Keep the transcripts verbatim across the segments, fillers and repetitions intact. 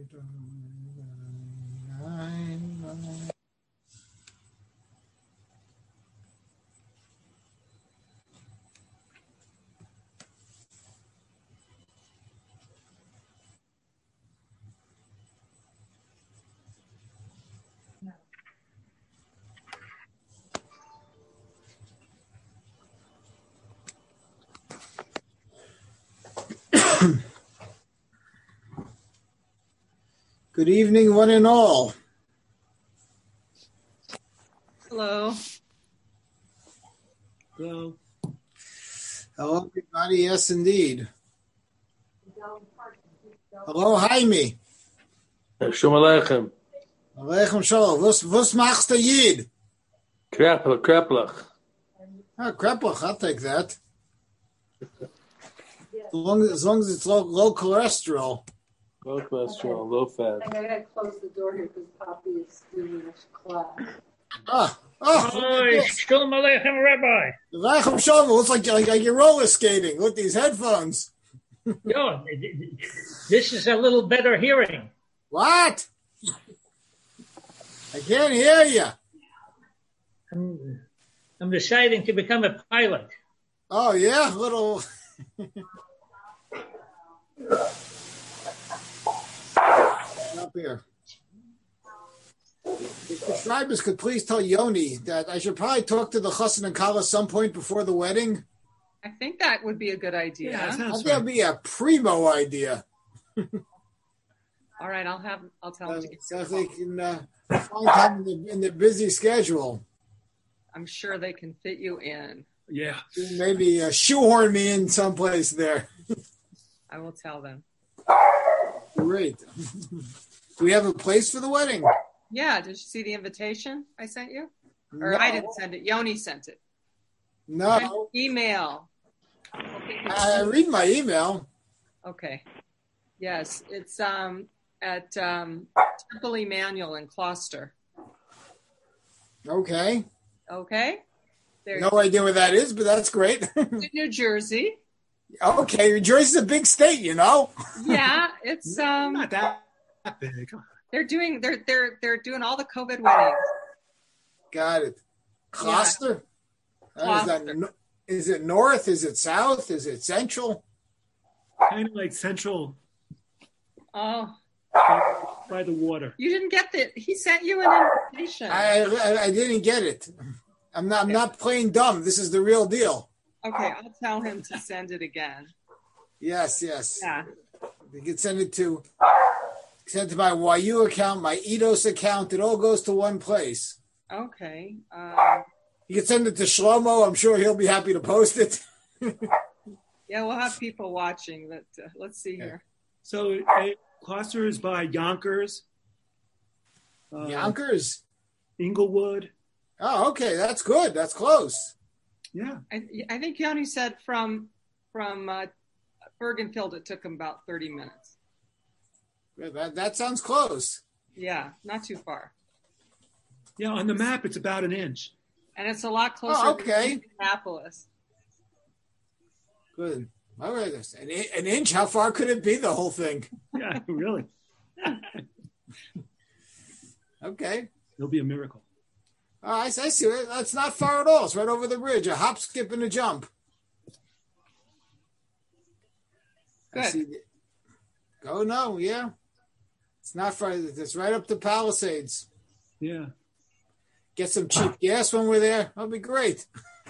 Good evening, one and all. Hello. Hello. Hello, everybody. Yes, indeed. Hello, Jaime. Shalom Aleichem. Aleichem shalom. Was, was machst du Yid? Kreplich. Kreplich. Ah, kreplich. I'll take that. As long as, as, long as it's low, low cholesterol. Low cholesterol, low fat. I gotta close the door here because Poppy is doing a class. Ah, oh, Hi, Shalom Aleichem, Rabbi. Aleichem shalom. It looks like, like, like you're roller skating with these headphones. Yo, this is a little better hearing. What? I can't hear you. I'm, I'm deciding to become a pilot. Oh, yeah? A little... Up here. If the Schreibers could please tell Yoni that I should probably talk to the Chassan and Kala some point before the wedding. I think that would be a good idea. Yeah, I think right. that'd be a primo idea. All right, I'll have I'll tell Uh, them to get so if they can uh, find time in, the, in their busy schedule, I'm sure they can fit you in. Yeah. maybe uh, shoehorn me in someplace there. I will tell them. Great. Do we have a place for the wedding? Yeah, did you see the invitation I sent you? Or No. I didn't send it. Yoni sent it. No. Email. Okay. I read my email. Okay. Yes, it's um at um, Temple Emmanuel in Gloucester. Okay. Okay. There. No idea where that is, but that's great. In New Jersey. Okay, New Jersey's a big state, you know. Yeah, it's um. Not that big. Come on. They're doing they're they're they're doing all the COVID weddings. Got it. Gloucester? Yeah. Uh, is, that, is it north? Is it south? Is it central? Kind of like central Oh, by the water. you didn't get the. He sent you an invitation. I, I I didn't get it. I'm not I'm not playing dumb. This is the real deal. Okay, I'll tell him to send it again. Yes, yes. Yeah. You can send it to send it to my Y U account, my E D O S account. It all goes to one place. Okay. Um, You can send it to Shlomo. I'm sure he'll be happy to post it. yeah, we'll have people watching. But uh, let's see here. So uh, Gloucester is by Yonkers, uh, Yonkers. Inglewood. Oh, okay. That's good. That's close. Yeah. I, I think Yoni said from from uh, Bergenfield it took him about thirty minutes. Yeah, That that sounds close. Yeah, not too far. Yeah, on the map it's about an inch. And it's a lot closer Oh, okay. to Indianapolis. Good. All right. An, an inch. How far could it be? The whole thing. Yeah, really. Okay. It'll be a miracle. Oh, I, I see it. That's not far at all. It's right over the bridge. A hop, skip, and a jump. I Good. see the- Go no, yeah. It's not far. It's right up to Palisades. Yeah. Get some cheap gas when we're there. That'll be great.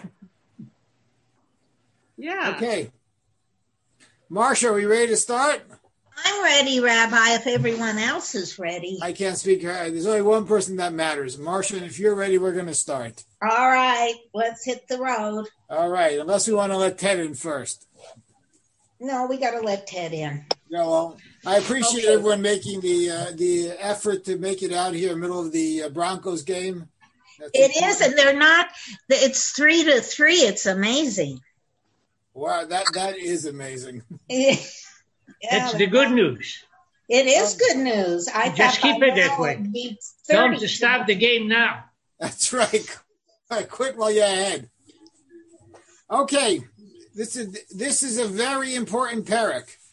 Yeah. Okay. Marsha, are we ready to start? I'm ready, Rabbi, if everyone else is ready. I can't speak. There's only one person that matters. Marsha, if you're ready, we're going to start. All right, let's hit the road. All right. Unless we want to let Ted in first. No, we got to let Ted in. Yeah, well, I appreciate Okay. everyone making the uh, the effort to make it out here in the middle of the uh, Broncos game. That's It important. is, and they're not, it's three to three. It's amazing. Wow, that that is amazing. Yeah, That's the good news. It is good news. I Just thought keep by it that now way. it'd be Tell them thirty. to stop the game now. That's right. All right, quit while you're ahead. Okay, this is this is a very important parak.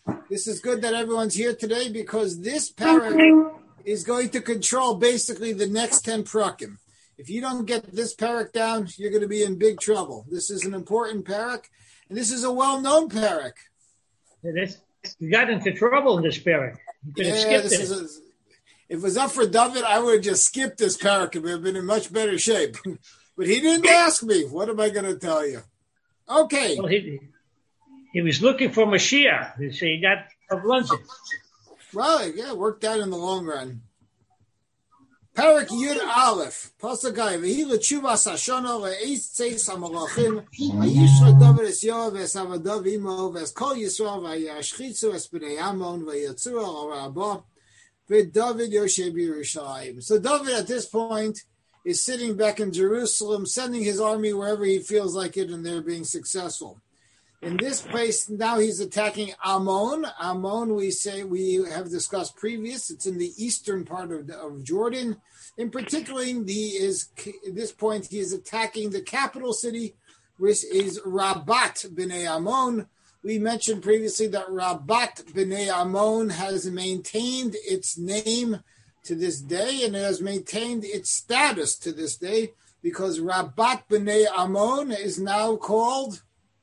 This is good that everyone's here today because this parak is going to control basically the next ten prakim. If you don't get this parak down, you're going to be in big trouble. This is an important parak, and this is a well-known parak. This, you got into trouble in this parak. You could have Yeah, skipped this it. is a, if it was up for David, I would have just skipped this parak and would have been in much better shape. But he didn't ask me. What am I going to tell you? Okay. Well, he, he was looking for Mashiach, so he got a blunted. Well, yeah, it worked out in the long run. Parak Yud Aleph, Pasagai, V'hi l'tshuvas hashana le'eis tzeis hamalachim, v'yish l'David es Yoav v'es Avadav imo v'es kol Yisrael v'yashchitzu es b'nei Ammon v'yatzu al Rabbah v'David Yoshe b'Yerushalayim. So David at this point is sitting back in Jerusalem, sending his army wherever he feels like it, and they're being successful. In this place, now he's attacking Ammon. Ammon, we say, we have discussed previous. It's in the eastern part of, of Jordan. In particular, the is at this point, he is attacking the capital city, which is Rabat B'nai Ammon. We mentioned previously that Rabat B'nai Ammon has maintained its name to this day, and it has maintained its status to this day, because Rabat B'nai Ammon is now called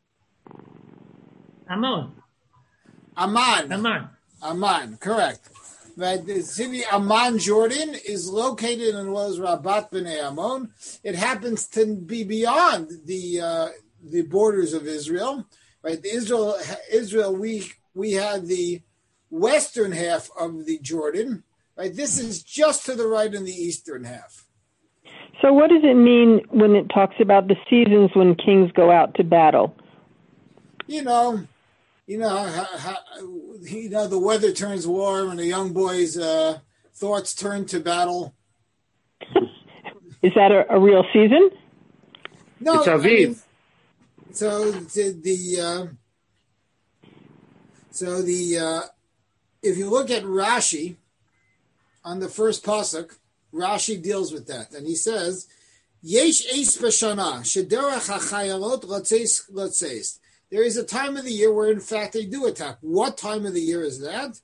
Ammon. Amman. Amman. Amman, correct. But the city Amman, Jordan, is located in what is Rabat B'nai Ammon. It happens to be beyond the uh, the borders of Israel. Right, the Israel, Israel, we we had the western half of the Jordan. Right, this is just to the right in the eastern half. So, what does it mean when it talks about the seasons when kings go out to battle? You know. You know, how, how, you know, the weather turns warm and the young boys' uh, thoughts turn to battle. Is that a, a real season? No, It's Aviv. I mean, so the, the uh, so the uh, if you look at Rashi on the first pasuk, Rashi deals with that, and he says, "Yesh eis b'shana shederach hachayalot lotzeis lotzeis." There is a time of the year where, in fact, they do attack. What time of the year is that?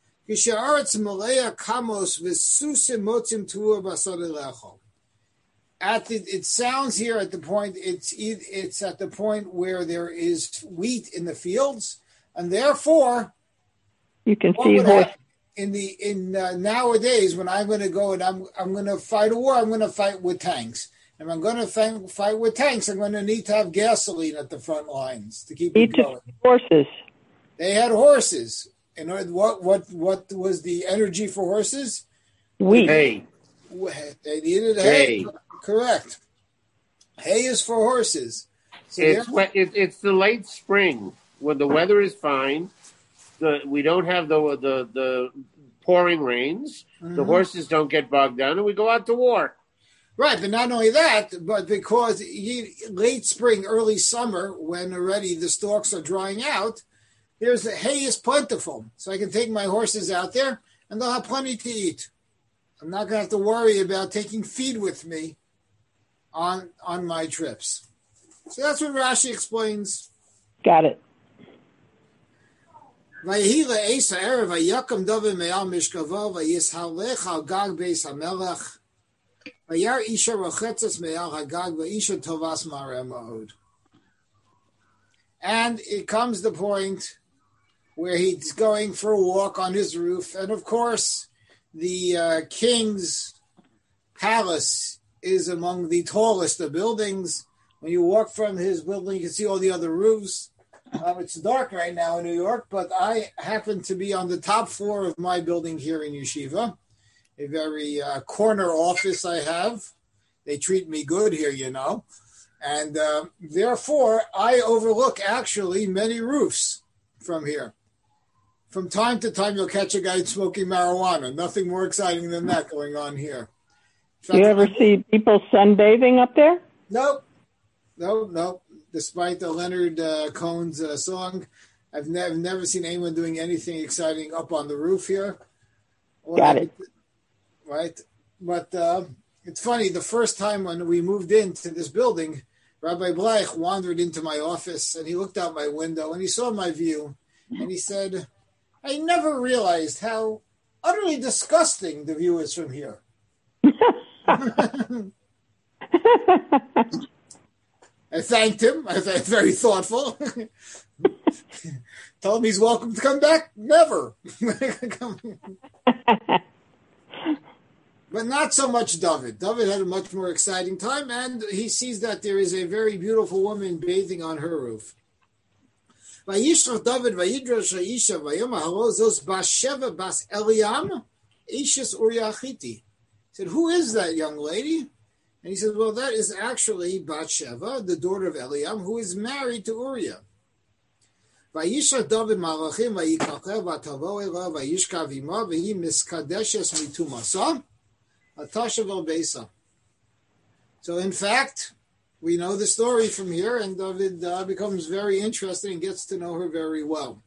At the, it sounds here at the point it's it's at the point where there is wheat in the fields, and therefore you can what see would horse. happen in the in uh, nowadays when I'm going to go and I'm I'm going to fight a war, I'm going to fight with tanks. If I'm going to fight, fight with tanks, I'm going to need to have gasoline at the front lines to keep it Need to going. horses. They had horses. And what what what was the energy for horses? Wheat. Hay. They needed hay. Hay. Correct. Hay is for horses. So It's therefore- wet, it, it's the late spring when the weather is fine. The we don't have the the the pouring rains. The Mhm. horses don't get bogged down, and we go out to war. Right, but not only that, but because you, late spring, early summer, when already the stalks are drying out, there's hay is plentiful. So I can take my horses out there and they'll have plenty to eat. I'm not going to have to worry about taking feed with me on on my trips. So that's what Rashi explains. Got it. Vayihila Esa Erev Vayakam David Me'al Mishkavo Vayishalech Al Gag Beis HaMelech Vayar Isha Rochetzes Me'al Hagag Vayisha Tovas Mareh Ma'od. And it comes the point where he's going for a walk on his roof, and of course, the uh, king's palace is among the tallest of buildings. When you walk from his building, you can see all the other roofs. Um, it's dark right now in New York, but I happen to be on the top floor of my building here in Yeshiva, a very uh, corner office I have. They treat me good here, you know. And uh, therefore, I overlook actually many roofs from here. From time to time, you'll catch a guy smoking marijuana. Nothing more exciting than that going on here. Do you ever see people sunbathing up there? Nope. Nope, nope. Despite the Leonard uh, Cohen's uh, song, I've, ne- I've never seen anyone doing anything exciting up on the roof here. Or Got it. Right? But uh, it's funny, the first time when we moved into this building, Rabbi Bleich wandered into my office and he looked out my window and he saw my view and he said, I never realized how utterly disgusting the view is from here. I thanked him. I thought very thoughtful. Told him he's welcome to come back. Never. But not so much David. David had a much more exciting time, and he sees that there is a very beautiful woman bathing on her roof. Vayishlach David vayidrash ha'isha vayom halo zos bas Sheva bas Eliam Ishas Uriah Hitti. He said, who is that young lady? And he said, well, that is actually Bathsheba, the daughter of Eliam, who is married to Uriah. Vayishlach David malachim vayikacher vatavo ela vayishkav ima v'hi miskadeshes mitumasa atashav el beisa. So in fact, we know the story from here, and David uh, becomes very interested and gets to know her very well.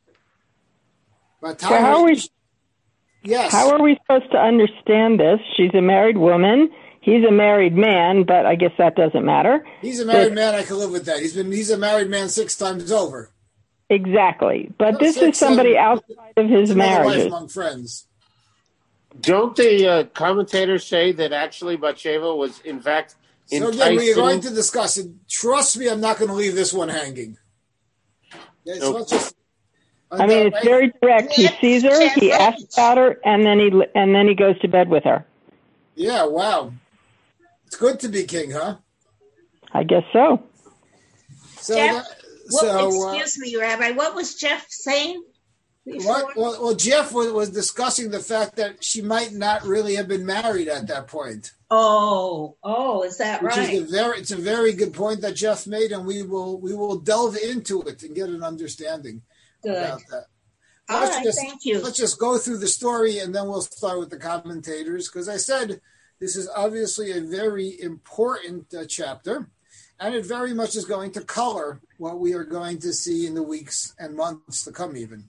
But so how are we? Yes. How are we supposed to understand this? She's a married woman. He's a married man, but I guess that doesn't matter. He's a married but, man. I can live with that. He's been. He's a married man six times over. Exactly, but No, this six, is somebody seven, outside of his it's another life marriages. among friends. Don't the uh, commentators say that actually Bathsheba was in fact So enticed again, we are to going him? to discuss it. Trust me, I'm not going to leave this one hanging. Yeah, so Nope. let's just, I mean, it's very direct. He sees her, he asks about her, and then he and then he goes to bed with her. Yeah, wow. It's good to be king, huh? I guess so. So, Jeff, that, What, so uh, excuse me, Rabbi, what was Jeff saying before? what, well, well, Jeff was, was discussing the fact that she might not really have been married at that point. Oh, oh, is that Which right? is a very, it's a very good point that Jeff made, and we will we will delve into it and get an understanding Good. about that. All Let's right, just, thank you. Let's just go through the story, and then we'll start with the commentators, because I said this is obviously a very important uh, chapter, and it very much is going to color what we are going to see in the weeks and months to come even.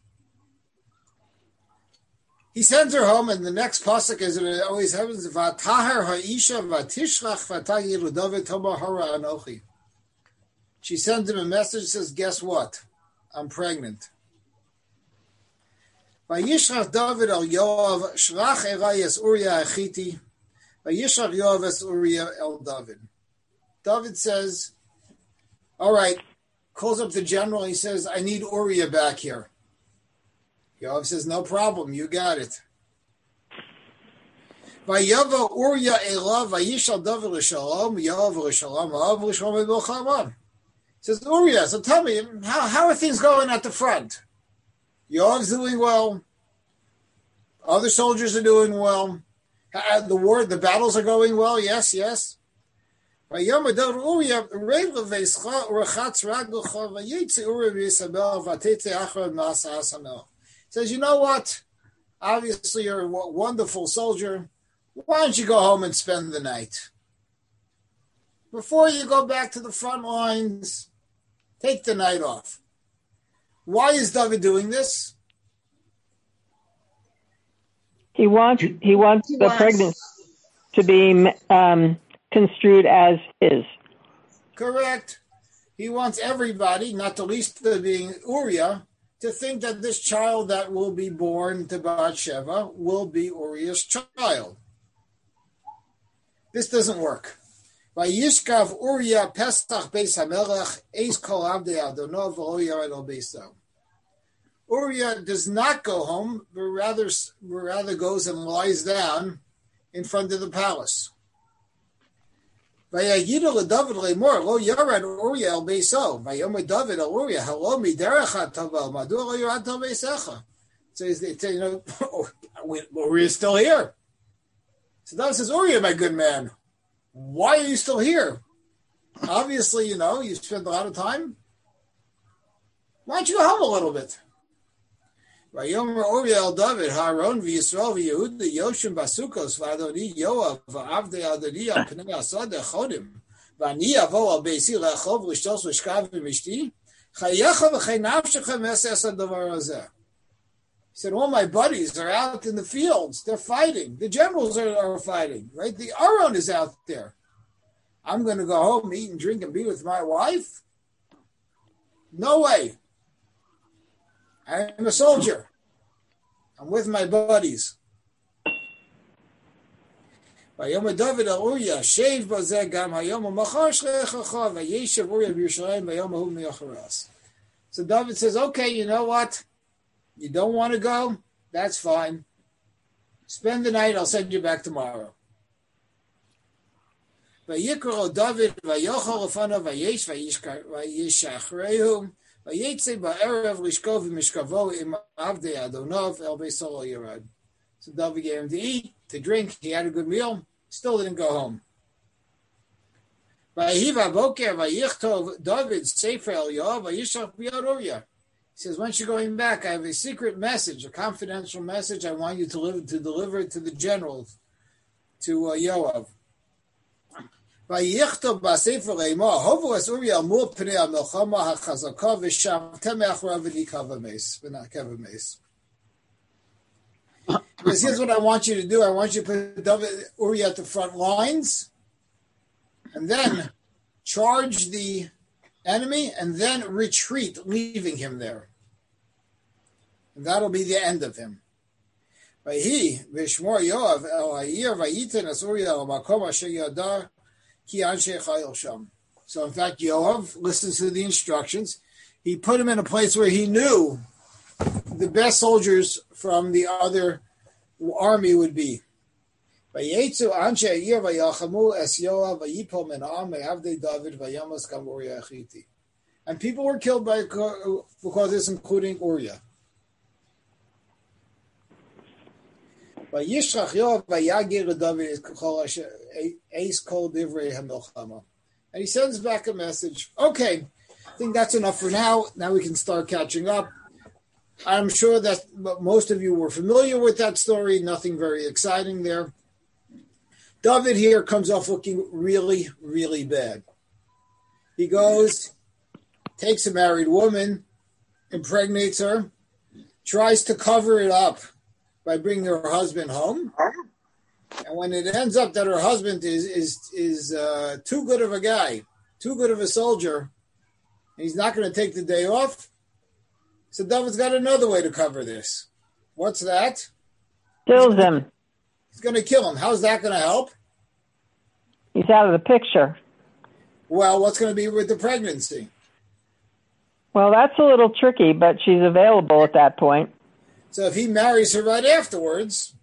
He sends her home, and the next pasuk, as it always happens, Vataher ha'isha vatishlach vatagi l'David toba hara anochi. She sends him a message, says, guess what? I'm pregnant. Vayishlach David al Yoav shlach erayas Uriah Hitti. Vayishlach Yoav es Uriah el David. David says, all right, calls up the general. He says, I need Uriah back here. Yoav says, no problem, you got it. Vayava Uriah elav vayishal David l'shalom Yoav l'shalom Yoav l'shalom v'chalom. Says Uriah, so tell me, how, how are things going at the front? Yoav's doing well. Other soldiers are doing well. The war, the battles are going well. Yes, yes. Says, you know what? Obviously, you're a wonderful soldier. Why don't you go home and spend the night? Before you go back to the front lines, take the night off. Why is David doing this? He wants he wants He the wants- pregnancy to be um, construed as his. Correct. He wants everybody, not the least of being Uriah, to think that this child that will be born to Bathsheba will be Uriah's child. This doesn't work. Vayishkav Uriah Pesach Beis HaMelech Eis Kol Avdei Adonai V'lo Yared El Beiso. Uriah does not go home, but rather, rather goes and lies down in front of the palace. Vayayidu leDavid le'mor lo yared Uriah el beiso. Vayomer David el Uriah halo miderecha tavel madu lo yared el beisecha. So he's, you know, Uriah's still here. So David says, Uriah, my good man, why are you still here? Obviously, you know, you spent a lot of time. Why don't you go home a little bit? Vayomer Uriah el David Haron v'Yisrael v'Yehuda Yoshim basukos v'Adoni Yoav v'Avdei Adoni al pnei asad echodim v'ani avo al beisi le'achov l'shtos v'shkav v'mishti chayecha v'chei nafshecha meses hadavar hazeh. He said, all my buddies are out in the fields. They're fighting. The generals are, are fighting, right? The Aron is out there. I'm going to go home, eat and drink and be with my wife? No way. I'm a soldier. I'm with my buddies. ויאמר דוד אל אוריה, שב בזה גם היום ומחר שלחך, וישב אוריה בירושלים ביום ההוא מאחורס. So David says, okay, you know what? You don't want to go? That's fine. Spend the night, I'll send you back tomorrow. ויקרא דוד ויאכל לפניו ויש וישחררו ויצא בערב לשכב במשכבו עם עבדי אדוניו אל בית סולו ירד. So David gave him to eat, to drink. He had a good meal. Still didn't go home. He says, once you're going back, I have a secret message, a confidential message I want you to, live, to deliver it to the generals, to uh, Yoav. Because here's what I want you to do. I want you to put David, Uriah at the front lines, and then charge the enemy, and then retreat, leaving him there. And that'll be the end of him. So in fact, Yoav listens to the instructions. He put him in a place where he knew the best soldiers from the other army would be. And people were killed by because this, including Uriah. And he sends back a message. Okay, I think that's enough for now. Now we can start catching up. I'm sure that most of you were familiar with that story. Nothing very exciting there. David here comes off looking really, really bad. He goes, takes a married woman, impregnates her, tries to cover it up by bringing her husband home. And when it ends up that her husband is is is uh, too good of a guy, too good of a soldier, and he's not going to take the day off, so David's got another way to cover this. What's that? Kills him. He's going to kill him. How's that going to help? He's out of the picture. Well, what's going to be with the pregnancy? Well, that's a little tricky, but she's available at that point. So if he marries her right afterwards,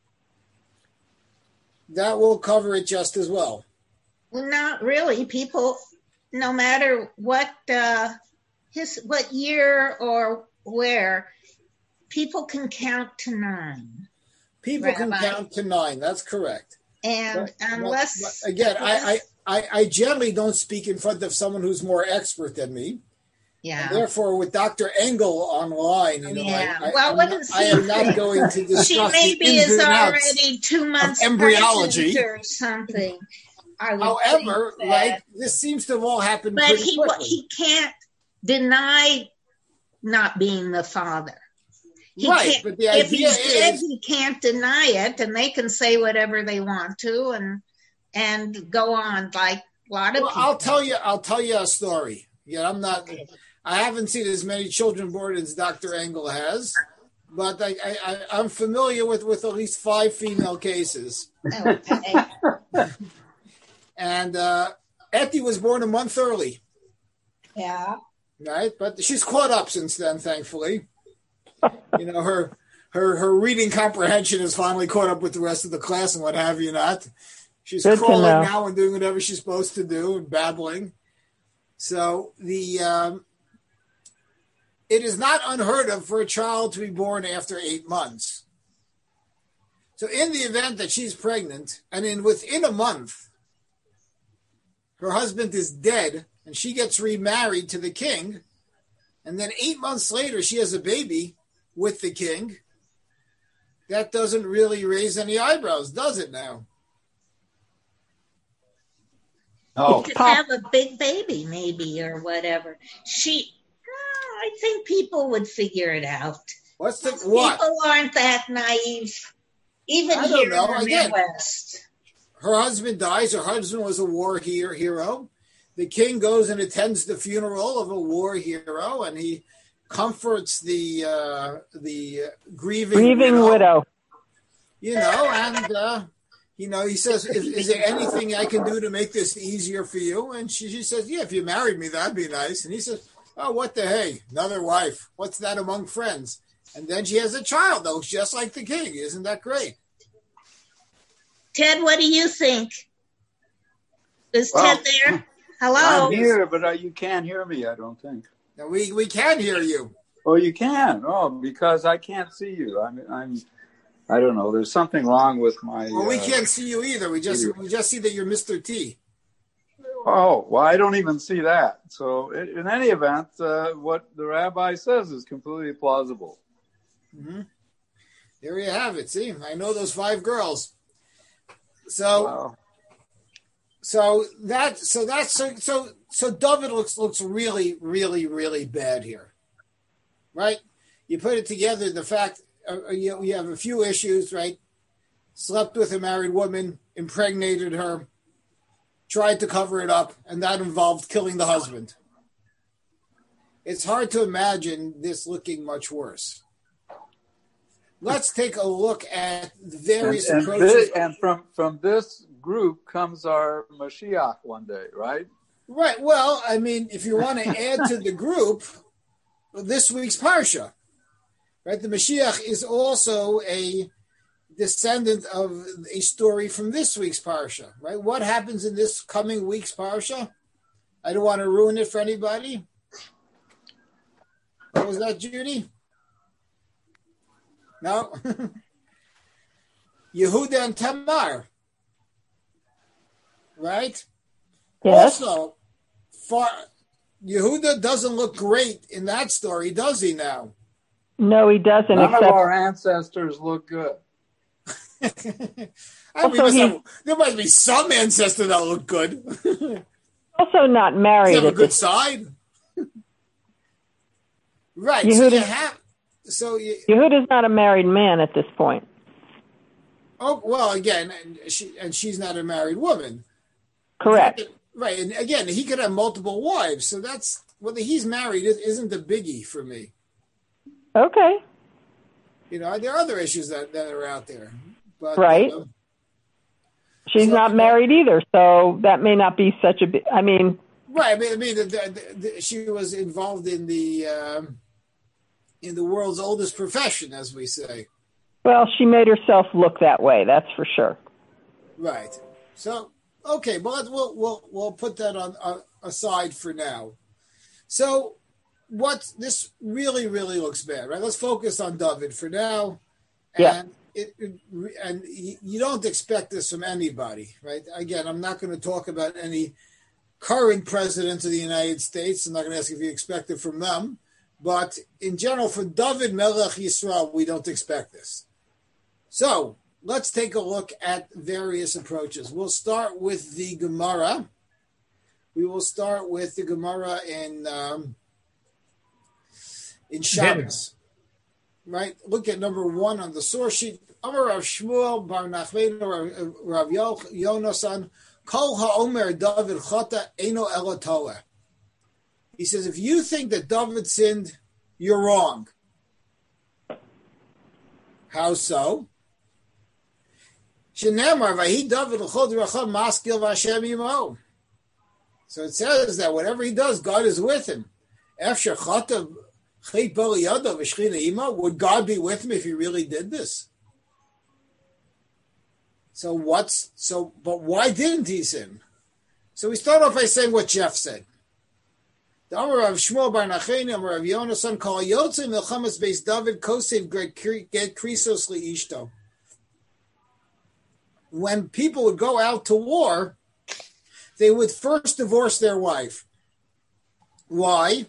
that will cover it just as well. Well, not really. People, no matter what uh, his what year or where, people can count to nine. People Rabbi. can count to nine. That's correct. And but, unless but, but again, unless, I, I, I generally don't speak in front of someone who's more expert than me. Yeah. And therefore, with Doctor Engel online, you know, yeah. I, I, well, I'm not, I am not going to discuss she maybe the ins is and outs already two months of embryology or something. I would However, think like this seems to have all happened but pretty he quickly. he can't deny not being the father. He right, can't, but the if idea he's dead, is he can't deny it, and they can say whatever they want to, and and go on like a lot of well, people. I'll tell you. I'll tell you a story. Yeah, I'm not. I haven't seen as many children born as Doctor Engel has, but I, I, I'm familiar with, with at least five female cases. Okay. And uh, Etty was born a month early. Yeah. Right, but she's caught up since then, thankfully. You know, her her her reading comprehension is finally caught up with the rest of the class and what have you not. She's Good crawling to know. now and doing whatever she's supposed to do and babbling. So the um, it is not unheard of for a child to be born after eight months. So in the event that she's pregnant and in within a month, her husband is dead and she gets remarried to the king, and then eight months later she has a baby with the king, that doesn't really raise any eyebrows, does it now? Oh, to have a big baby, maybe, or whatever. She, oh, I think people would figure it out. What's the what? People aren't that naive, even I don't here know. in the Again, Midwest. Her husband dies. Her husband was a war hero. The king goes and attends the funeral of a war hero, and he comforts the uh, the grieving Grieving widow, widow. You know, and uh, you know, he says, is, "Is there anything I can do to make this easier for you?" And she, she says, "Yeah, if you married me, that'd be nice." And he says, "Oh, what the hey, another wife? What's that among friends?" And then she has a child, though, just like the king. Isn't that great? Ted, what do you think? Is Well, Ted there? Hello. I'm here, but uh, you can't hear me, I don't think. Now, we we can hear you. Oh, you can? Oh, because I can't see you. I'm, I'm I don't know. There's something wrong with my... Well, we uh, can't see you either. We just we just see that you're Mister T. Oh, well, I don't even see that. So in in any event, uh, what the rabbi says is completely plausible. Mm-hmm. There you have it. See, I know those five girls. So, Wow. so that, so that's so so so David looks looks really really really bad here, right? You put it together, the fact uh, you you have a few issues, right? Slept with a married woman, impregnated her, tried to cover it up, and that involved killing the husband. It's hard to imagine this looking much worse. Let's take a look at the various And, and, approaches. thi- and from, from this group comes our Mashiach one day, right? Right. Well, I mean, if you want to add to the group, this week's Parsha, right? The Mashiach is also a descendant of a story from this week's Parsha, right? What happens in this coming week's Parsha? I don't want to ruin it for anybody. What was that, Judy? No? Yehuda and Tamar. Right? Yes. Also, far, Yehuda doesn't look great in that story, does he now? No, he doesn't. None except of our ancestors look good. I mean, Also, must he- have- there might be some ancestor that look good. Does also not he married. have a At good this, side? Right. So Yehuda- you have. So you. Yehuda's not a married man at this point. Oh well, again, and she and she's not a married woman. Correct. Right, and again, he could have multiple wives, so that's whether he's married isn't a biggie for me. Okay. You know, there are other issues that, that are out there, but Right. uh, She's So- not married either, so that may not be such a big. I mean, right. I mean, I mean, the, the, the, she was involved in the um, in the world's oldest profession, as we say. well, she made herself look that way. That's for sure. Right. So, okay, well, let's- we'll we'll we'll put that on uh, aside for now. So, what this really really looks bad, right? Let's focus on David for now. Yeah. And it, it and y- you don't expect this from anybody, right? Again, I'm not going to talk about any current presidents of the United States. I'm not going to ask if you expect it from them, but in general, for David Melech Yisrael, we don't expect this. So let's take a look at various approaches. We'll start with the Gemara. We will start with the Gemara in um, in Shabbos. Right? Look at number one on the source sheet. Amar Rav Shmuel Bar Nachman Rav Yonasan Kol HaOmer David Chata Eino Elo Toeh. He says, if you think that David sinned, you're wrong. How so? Shenamar Vahi David L'chol D'Racham Maskil V'Hashem Yimo. So it says that whatever he does, God is with him. Efshar Chata Chet Bali Yado V'Shchina Imo. Would God be with him if he really did this? So what's so? But why didn't he sin? So we start off by saying what Jeff said. The Amar Rav Shmuel Bar Nachman, Amar Rav Yonasan, Kol Yotzei Milchamas Beis David Kosev Get Krisos Liishto. When people would go out to war, they would first divorce their wife. Why?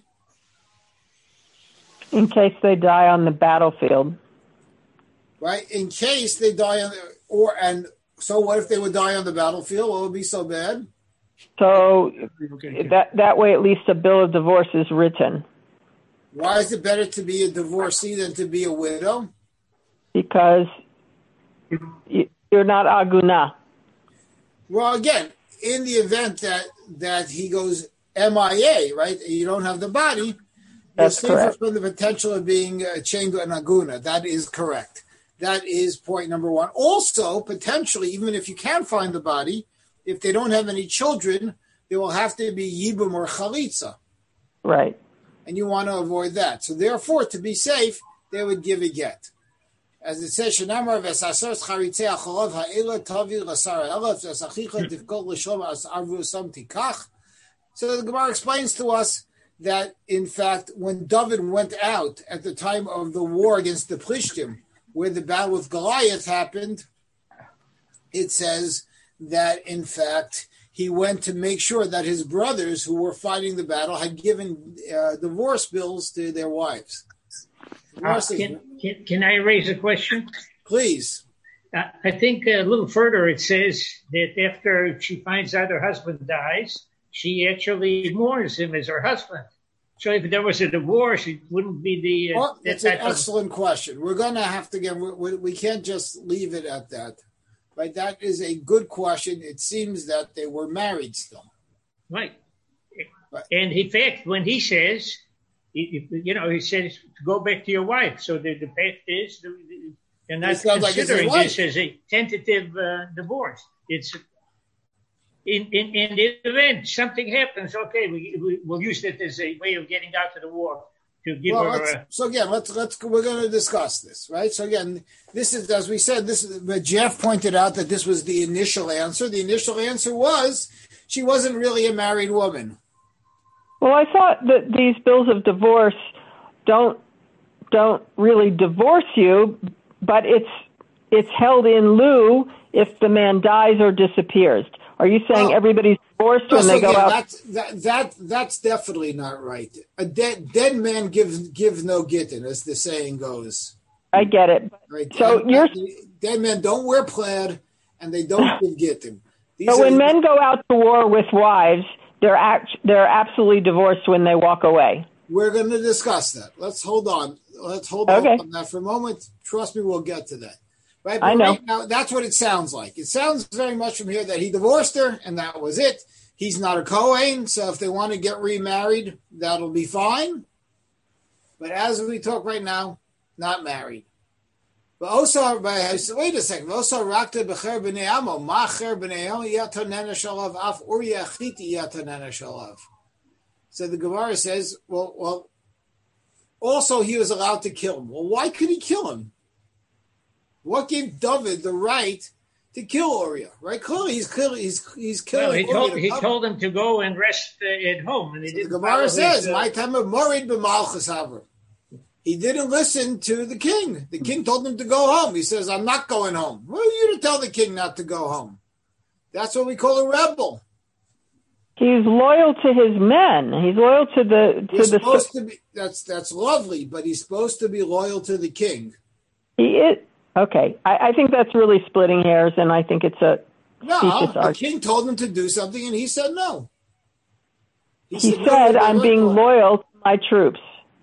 In case they die on the battlefield. Right? In case they die on the, or and so what if they would die on the battlefield? What would be so bad? So Okay. that that way, at least a bill of divorce is written. Why is it better to be a divorcee than to be a widow? Because you- you're not aguna. Well, again, in the event that that he goes M I A, right? You don't have the body, That's safer correct. from the potential of being uh, chained to an aguna. That is correct. That is point number one. Also, potentially, even if you can find the body, if they don't have any children, there will have to be yibum or chalitza. Right. And you want to avoid that. So therefore, to be safe, they would give a get. As it says, Shenamar v'sasar charitzei acholov ha'ela tavi l'sar elef v'sachicha tivkol l'shom as arvu sam tikach. So the Gemara explains to us that, in fact, when David went out at the time of the war against the Plishtim, where the battle with Goliath happened, it says that, in fact, he went to make sure that his brothers who were fighting the battle had given uh, divorce bills to their wives. Uh, can, can, can I raise a question? Please. Uh, I think a little further it says that after she finds out her husband dies, she actually mourns him as her husband. So if there was a divorce, it wouldn't be the... Uh, well, that's an of... excellent question. We're going to have to get... We, we can't just leave it at that. Right? That is a good question. It seems that they were married still. Right. right. And in fact, when he says... You know, he says, go back to your wife. So the, the fact is, they're not considering like this as a tentative uh, divorce. It's in, in, in the event something happens, okay, we, we, we'll use it as a way of getting out of the war to give well, her a... So again, let's, let's, we're going to discuss this, right? So again, this is, as we said, this is, but Jeff pointed out that this was the initial answer. The initial answer was she wasn't really a married woman. Well, I thought that these bills of divorce don't don't really divorce you, but it's it's held in lieu if the man dies or disappears. Are you saying well, everybody's divorced when they go again, out? That's, that that that's definitely not right. A dead dead man gives gives no gittin, as the saying goes. I get it. Right? So dead, you're dead men don't wear plaid and they don't give gittin. These so when the, men go out to war with wives, they're act, they're absolutely divorced when they walk away. We're going to discuss that. Let's hold on. Let's hold okay. on that for a moment. Trust me, we'll get to that. Right? But I know. Right now, that's what it sounds like. It sounds very much from here that he divorced her, and that was it. He's not a Kohen, so if they want to get remarried, that'll be fine. But as we talk right now, not married. But also, wait a second. Also, rakta b'cher b'nei amo, ma'cher b'nei amo yatonena shalav af or yachiti yatonena shalav. So the Gemara says, well, well, also he was allowed to kill him. Well, why could he kill him? What gave David the right to kill Uriah? Right? Clearly, he's clearly he's he's killing. Well, he told Uriah he told him to go and rest uh, at home, and he so didn't. The Gemara says, his, uh, "My time of morid b'malchus haver." He didn't listen to the king. The king told him to go home. He says, I'm not going home. Who are you to tell the king not to go home? That's what we call a rebel. He's loyal to his men. He's loyal to the... To he's the supposed to be, that's, that's lovely, but he's supposed to be loyal to the king. He is... Okay. I, I think that's really splitting hairs, and I think it's a... No, the king told him to do something, and he said no. He, he said, said I'm being loyal to my troops.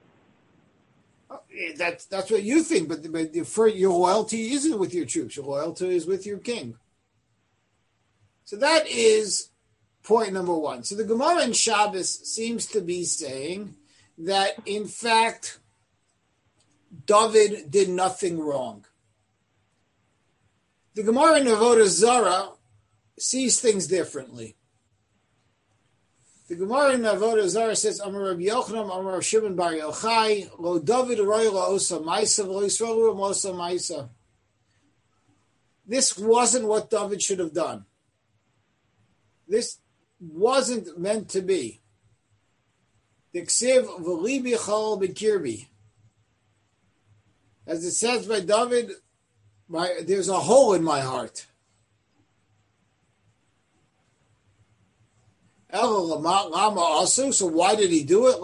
That's that's what you think, but, but for your loyalty isn't with your troops. Your loyalty is with your king. So that is point number one. So the Gemara in Shabbos seems to be saying that, in fact, David did nothing wrong. The Gemara in Avodah Zarah sees things differently. The Gemara in Avodah Zarah says, Amar Rabbi Yochanan, Amar Rav Shimon bar Yochai, Lo David roy lo osa maisa, v'lo Yisrael ro mosa maisa. This wasn't what David should have done. This wasn't meant to be. Diksiv v'libi chal b'kirbi. As it says by David, my, there's a hole in my heart. So why did he do it?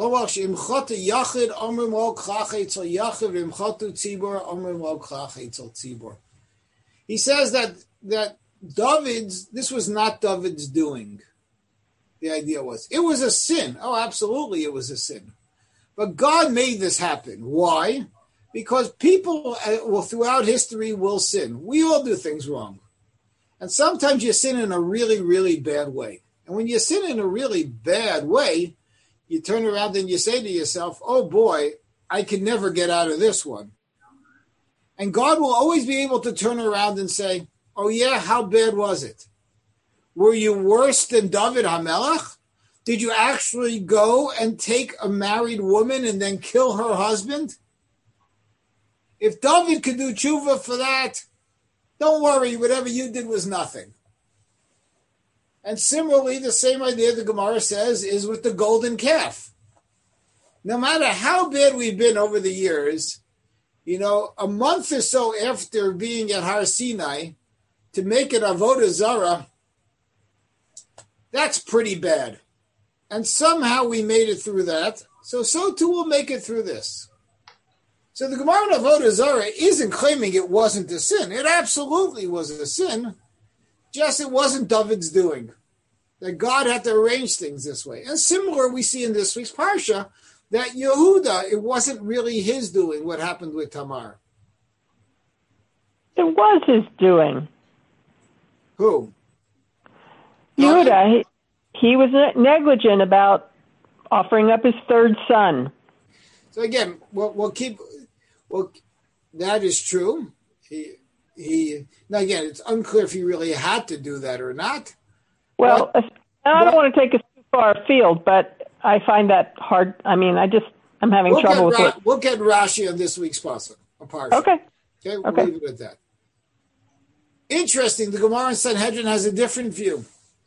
He says that that David's, this was not David's doing. The idea was, it was a sin. Oh, absolutely it was a sin. But God made this happen. Why? Because people well, throughout history will sin. We all do things wrong. And sometimes you sin in a really, really bad way. And when you sin in a really bad way, you turn around and you say to yourself, oh boy, I can never get out of this one. And God will always be able to turn around and say, oh yeah, how bad was it? Were you worse than David HaMelech? Did you actually go and take a married woman and then kill her husband? If David could do tshuva for that, don't worry, whatever you did was nothing. And similarly, the same idea the Gemara says is with the golden calf. No matter how bad we've been over the years, you know, a month or so after being at Har Sinai, to make it Avodah Zarah, that's pretty bad. And somehow we made it through that. So, so too we'll make it through this. So the Gemara in Avodah Zarah isn't claiming it wasn't a sin. It absolutely was a sin. Just it wasn't David's doing. That God had to arrange things this way. And similar we see in this week's Parsha, that Yehuda, it wasn't really his doing what happened with Tamar. It was his doing. Who? Yehuda, he, he was negligent about offering up his third son. So again, we'll, we'll keep, well, that is true. He, he, now again, it's unclear if he really had to do that or not. Well, but, I don't but, want to take us too far afield, but I find that hard. I mean, I just, I'm having we'll trouble with Ra- it. We'll get Rashi on this week's Parsha. Okay. Okay, we'll okay. leave it at that. Interesting, the Gemara in Sanhedrin has a different view.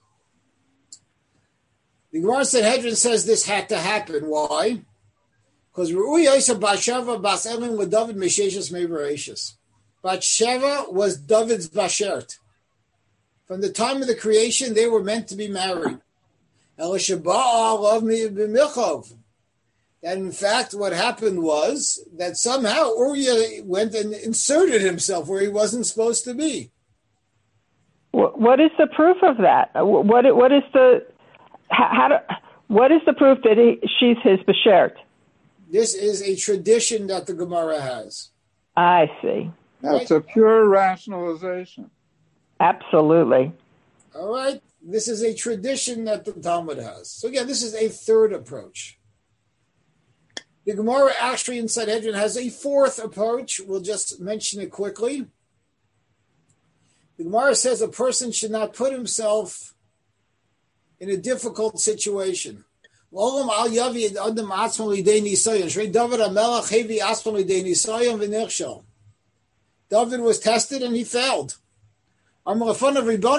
The Gemara in Sanhedrin says this had to happen. Why? Because Bathsheba Bas Elin with David Mesheshus Mevarashus. Bathsheba was David's Bashert. From the time of the creation, they were meant to be married. And in fact, what happened was that somehow Uriah went and inserted himself where he wasn't supposed to be. What is the proof of that? What what is the how do, what is the proof that he, she's his bashert? This is a tradition that the Gemara has. I see. That's right? A pure rationalization. Absolutely. All right. This is a tradition that the Talmud has. So again, this is a third approach. The Gemara actually in Sanhedrin has a fourth approach. We'll just mention it quickly. The Gemara says a person should not put himself in a difficult situation. David was tested and he failed. He says, why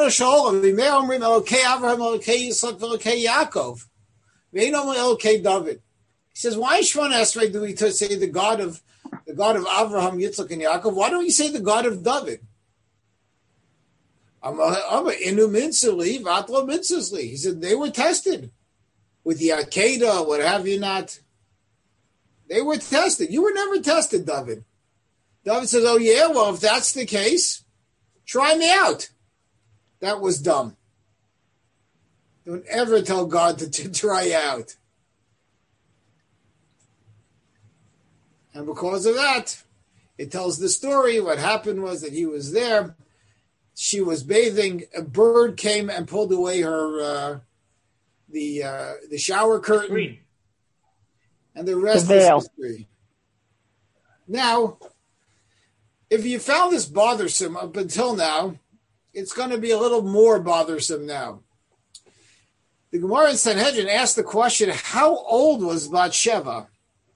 Shemona Esrei do we say the God of the God of Avraham, Yitzchak, and Yaakov? Why don't we say the God of David? He said they were tested with the Akedah, what have you not. They were tested. You were never tested, David. David says, oh yeah, well, if that's the case, try me out. That was dumb. Don't ever tell God to, to try you out. And because of that, it tells the story. What happened was that he was there. She was bathing. A bird came and pulled away her uh, the uh, the shower curtain, Green. And the rest the is history. Now, if you found this bothersome up until now, it's going to be a little more bothersome now. The Gemara in Sanhedrin asked the question: how old was Bathsheba?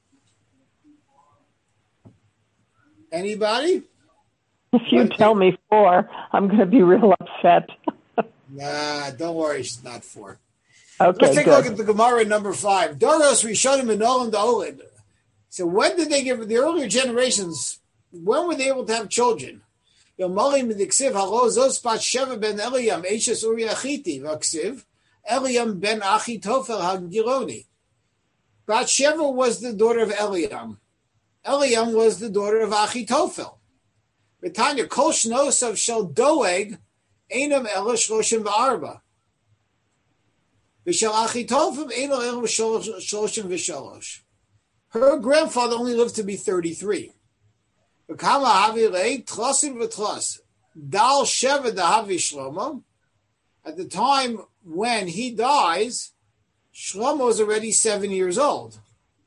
Anybody? If you One tell thing? me four, I'm going to be real upset. Nah, don't worry, she's not four. Okay, Let's take good. a look at the Gemara number five. Doros Rishonim and Olam Olid. So when did they give the earlier generations? When were they able to have children? Yomalim Diksiv Halozos Bathsheba ben Eliam Eishes Uriah Chiti Vaksiv Eliam ben Achitofel Hagironi. Bathsheba was the daughter of Eliam. Eliam was the daughter of Achitofel. Betanya Kol Shnosav Shel Doeg Einam Elish Roshim V'Arba. V'Shel Achitofel Einam Elish Roshim V'Shalosh. Her grandfather only lived to be thirty-three. V'Kama Havi Lei Tlasim V'Tlas Dal Sheva Dahavi Shlomo. At the time when he dies, Shlomo is already seven years old.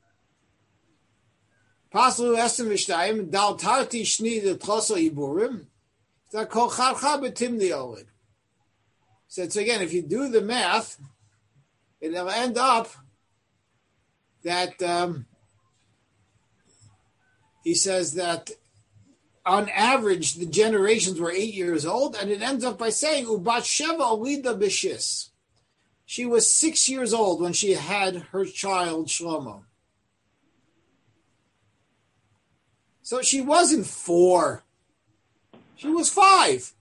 Paslu esem v'shtayim dal tarti shni the tchoso iburim that kol charcha betim liolid. So again, if you do the math, it'll end up that um, he says that on average the generations were eight years old, and it ends up by saying ubat sheva olida b'shis. She was six years old when she had her child Shlomo. So she wasn't four. She was five.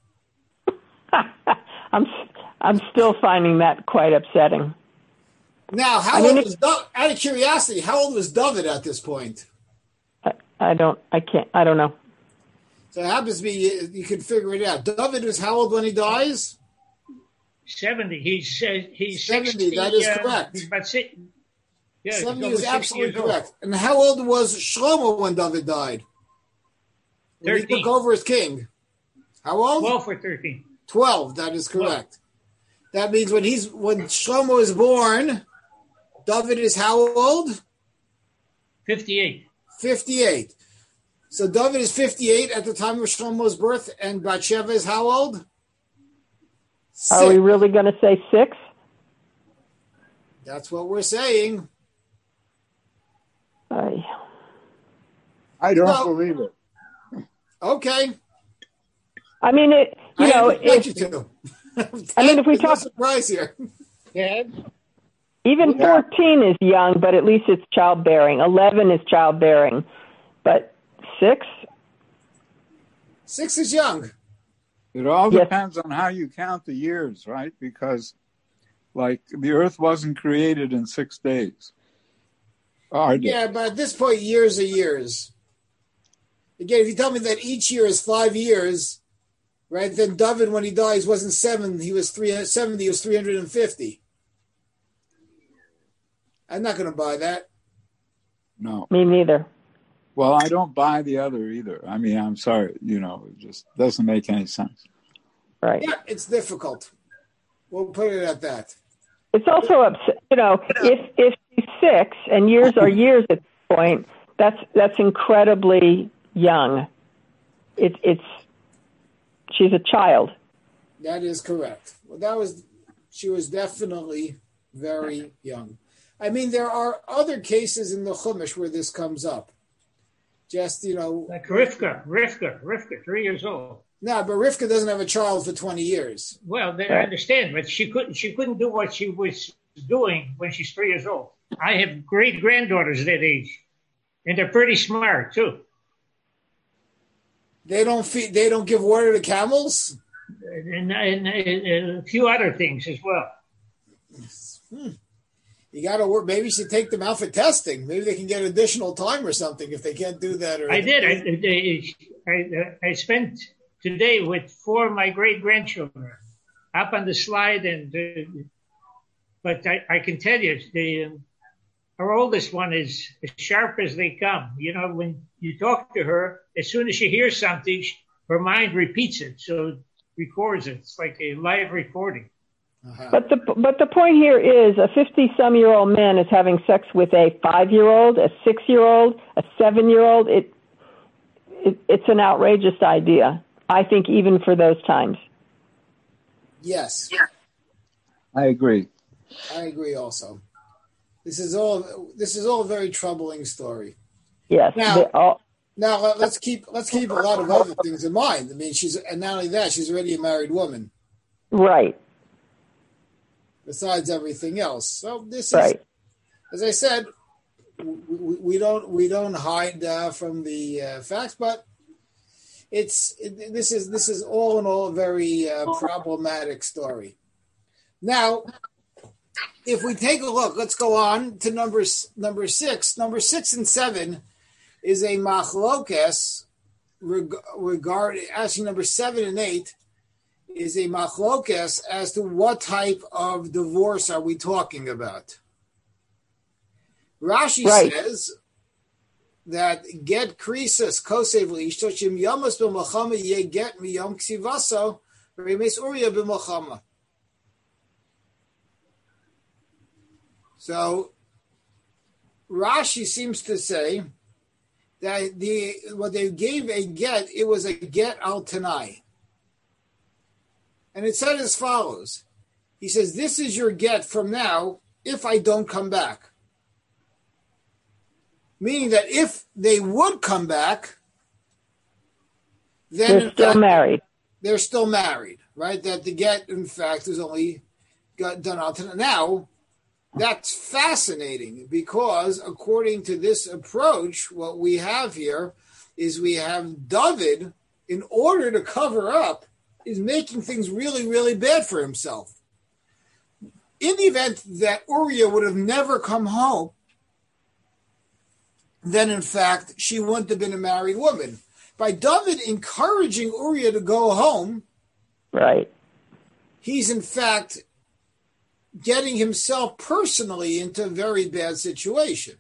I'm I'm still finding that quite upsetting. Now, how I mean, old was Do- out of curiosity? How old was David at this point? I, I don't. I can't. I don't know. So it happens to be you, you can figure it out. David was how old when he dies? Seventy. He's uh, he's seventy. sixty, That is uh, correct. He's about six. Yeah, seventy he's is over absolutely sixty years correct. And how old was Shlomo when David died? When he took over as king. How old? Twelve or thirteen. Twelve. That is correct. That means when he's when Shlomo is born, David is how old? Fifty-eight. Fifty-eight. So David is fifty-eight at the time of Shlomo's birth, and Bathsheba is how old? Six. Are we really going to say six? That's what we're saying. I, I don't well, believe it. Okay. I mean, it. You I know, if, if, you to. I mean, if we talk no surprise here, yeah. even Yeah. fourteen is young, but at least it's childbearing. Eleven is childbearing, but six. Six is young. It all Yes. depends on how you count the years, right? Because, like, the earth wasn't created in six days. Our days. Yeah, but at this point, years are years. Again, if you tell me that each year is five years, right, then David, when he dies, wasn't seven. He was three seventy. He was three hundred fifty. I'm not going to buy that. No. Me neither. Well, I don't buy the other either. I mean, I'm sorry. You know, it just doesn't make any sense. Right. Yeah, it's difficult. We'll put it at that. It's also upset. You know, if if she's six and years are years at this point, that's that's incredibly young. It's it's she's a child. That is correct. Well, that was she was definitely very young. I mean, there are other cases in the Chumash where this comes up. Just, you know, like Rivka, Rivka, Rivka, three years old. No, but Rivka doesn't have a child for twenty years. Well, they, I understand, but she couldn't. She couldn't do what she was doing when she's three years old. I have great granddaughters that age, and they're pretty smart too. They don't feed. They don't give water to camels, and, and, and a few other things as well. Hmm. You got to work. Maybe you should take them out for testing. Maybe they can get additional time or something if they can't do that. Or I did. I, I, I spent today with four of my great grandchildren up on the slide, and uh, but I, I can tell you, the um, our oldest one is as sharp as they come. You know, when you talk to her, as soon as she hears something, she, her mind repeats it, so it records it. It's like a live recording. Uh-huh. But the but the point here is a fifty-some-year-old man is having sex with a five-year-old, a six-year-old, a seven-year-old. It, it it's an outrageous idea, I think, even for those times. Yes. I agree. I agree also. This is all this is all a very troubling story. Yes. Now, all, now let's keep let's keep a lot of other things in mind. I mean, she's and not only that, she's already a married woman. Right. Besides everything else, so this is, right. as I said, we, we don't we don't hide uh, from the uh, facts, but it's it, this is this is all in all a very uh, problematic story. Now, if we take a look, let's go on to number number six. Number six and seven is a machlokes reg, regarding actually number seven and eight. Is a machlokes as to what type of divorce are we talking about. Rashi right. says that get krisis kosev liishtoshim yamas b'machama ye get miyom ksivaso remes uriya b'machama. So Rashi seems to say that the what they gave a get, it was a get al tanai. And it said as follows. He says, this is your get from now if I don't come back. Meaning that if they would come back, then they're still fact, married. They're still married, right? That the get, in fact, is only got done out to now. That's fascinating because according to this approach, what we have here is we have David, in order to cover up, is making things really, really bad for himself. In the event that Uriah would have never come home, then in fact, she wouldn't have been a married woman. By David encouraging Uriah to go home, right, he's in fact getting himself personally into a very bad situation.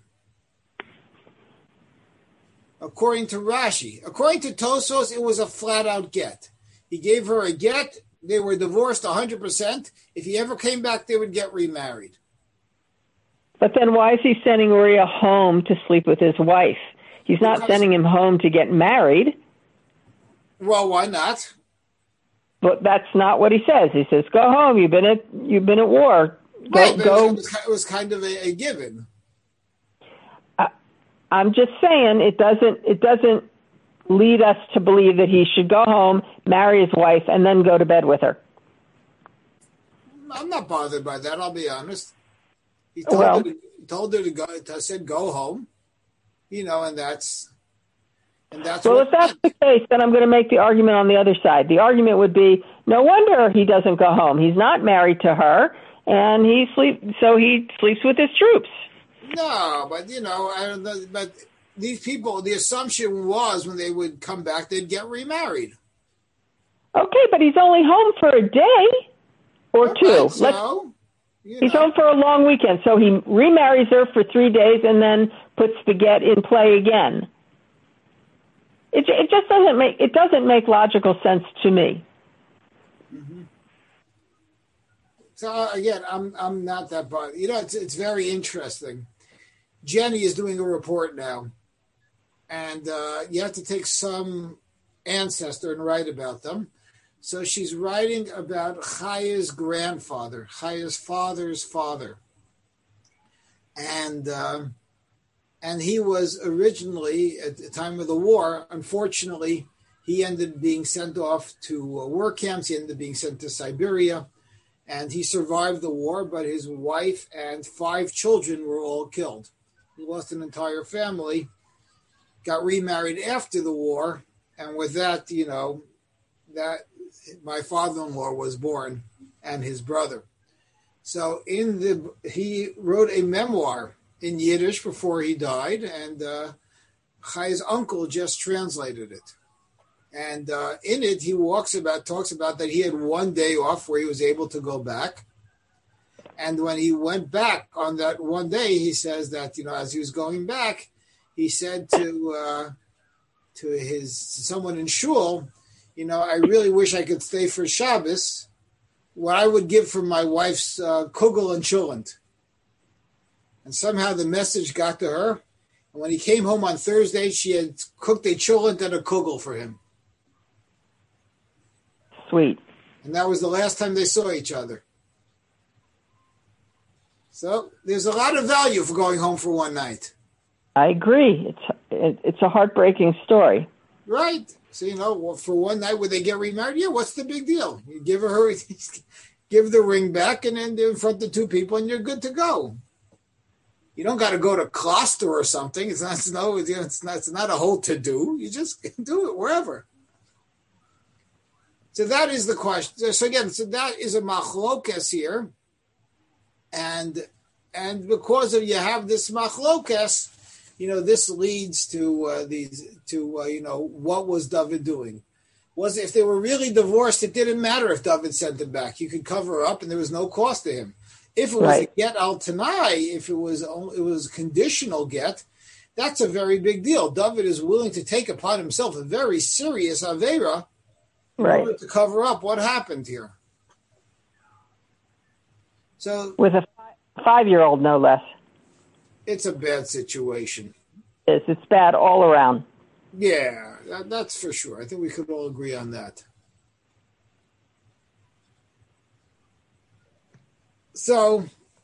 According to Rashi. According to Tosfos, it was a flat-out get. He gave her a get. They were divorced one hundred percent. If he ever came back, they would get remarried. But then why is he sending Uriah home to sleep with his wife? He's not because, sending him home to get married. Well, why not? But that's not what he says. He says, "Go home. You've been at you've been at war. Go right, go." It was, it was kind of a, a given. I, I'm just saying it doesn't it doesn't lead us to believe that he should go home, marry his wife, and then go to bed with her. I'm not bothered by that. I'll be honest. He told well, her to, told her to go. I said, "Go home," you know, and that's. And that's well, what if that's the case, then I'm going to make the argument on the other side. The argument would be, no wonder he doesn't go home. He's not married to her, and he sleep so he sleeps with his troops. No, but you know, I don't know, but these people, the assumption was when they would come back, they'd get remarried. Okay, but he's only home for a day or okay, two. So, you he's know. home for a long weekend, so he remarries her for three days and then puts the get in play again. It it just doesn't make it doesn't make logical sense to me. Mm-hmm. So again, I'm I'm not that bothered. You know, it's it's very interesting. Jenny is doing a report now, and uh, you have to take some ancestor and write about them. So she's writing about Chaya's grandfather, Chaya's father's father, and. Uh, And he was originally, at the time of the war, unfortunately, he ended up being sent off to uh, war camps. He ended up being sent to Siberia. And he survived the war, but his wife and five children were all killed. He lost an entire family, got remarried after the war. And with that, you know, that my father-in-law was born and his brother. So in the he wrote a memoir in Yiddish before he died, and uh, Chaya's uncle just translated it. And uh, in it, he walks about, talks about that he had one day off where he was able to go back. And when he went back on that one day, he says that, you know, as he was going back, he said to uh, to his to someone in shul, you know, I really wish I could stay for Shabbos. What I would give for my wife's uh, kugel and chulent. And somehow the message got to her. And when he came home on Thursday, she had cooked a chulent and a kugel for him. Sweet. And that was the last time they saw each other. So there's a lot of value for going home for one night. I agree. It's it's a heartbreaking story. Right. So, you know, for one night, would they get remarried? Yeah, what's the big deal? You give her, give the ring back, and then in front of two people, and you're good to go. You don't got to go to Gloucester or something. It's not, it's no, it's not, it's not a whole to-do. You just do it wherever. So that is the question. So again, so that is a machlokes here. And and because of you have this machlokes, you know, this leads to uh, these, to, uh, you know, what was David doing? Was if they were really divorced, it didn't matter if David sent him back. You could cover up and there was no cost to him. If it was right. a get al tanai, if it was it was a conditional get, that's a very big deal. David is willing to take upon himself a very serious aveira in right. order to cover up what happened here. So with a Five-year-old, no less. It's a bad situation. It's, it's bad all around. Yeah, that, that's for sure. I think we could all agree on that. So